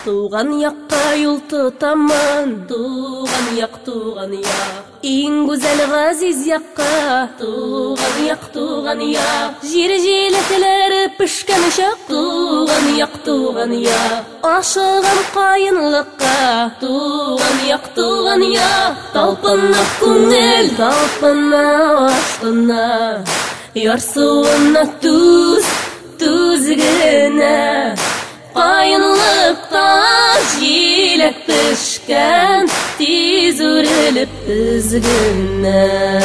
Туған яққа юл тұтамын, туған яқ. Ең güzel ғазиз яққа, туған яқ. Жері желетілері пішкен шақ, туған яқ. Ашығам қайынлыққа, туған яқ. Талпынып көңіл, талпынып аштына, ярсуына түзгіне. Қайынлықта желек пішкен, тез өріліп үзгіні.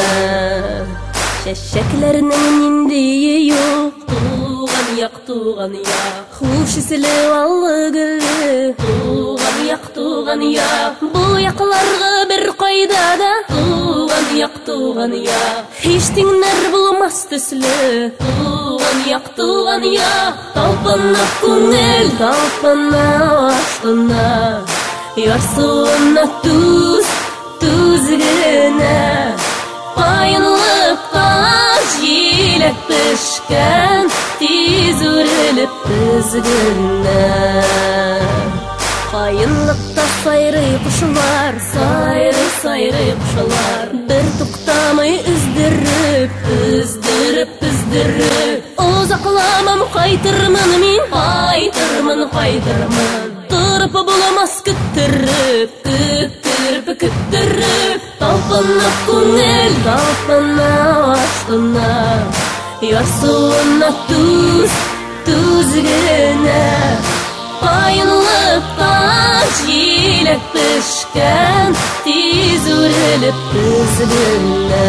Шәшәклерінің ниндейі жоқ, туған яқ. Хуш ісілі аллы гүлі, туған яқ. Бұл яқларға бір қайда да, туған яқ. Ештеңнер болмас түслі, туған яқ. Талпынып көңіл, талпынып аштына, ярсуына түзгіні. Қайынлықта желек пішкен, тез өріліп үзгіні. Қайынлықта сайрый құшылар, сайрый құшылар. Бір тұқтамай үздіріп. Ұзақламам қайтырмын мен, Тұрып боламас күттіріп. Талпынып көңіл, талпынып аштына, ярсуына түзгіні. Қайынлықта желек пішкен, тез өріліп үзгіні.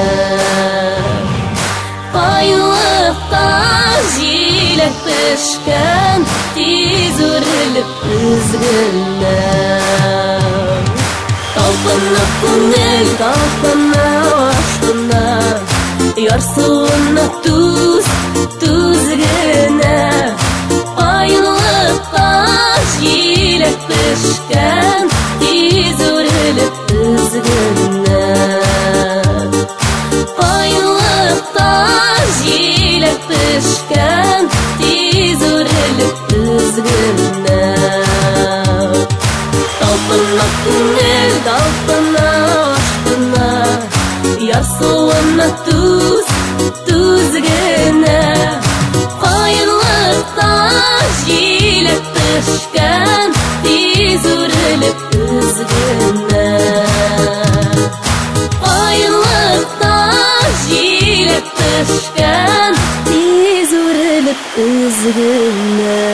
Қайынлықта желек пішкен, тез өріліп үзгіні. Талпынып көңіл, талпынып аштына, ярсуына түзгіні. Қайынлықта желек пішкен, тез өріліп үзгіні. Қайынлықта желек пішкен, тез өріліп үзгіні. Талпынып көңіл, талпынып аштына, ярсуына түзгіні. Қайынлықта желек пішкен, тез өріліп үзгіні. Қайынлықта желек пішкен, тез өріліп үзгіні.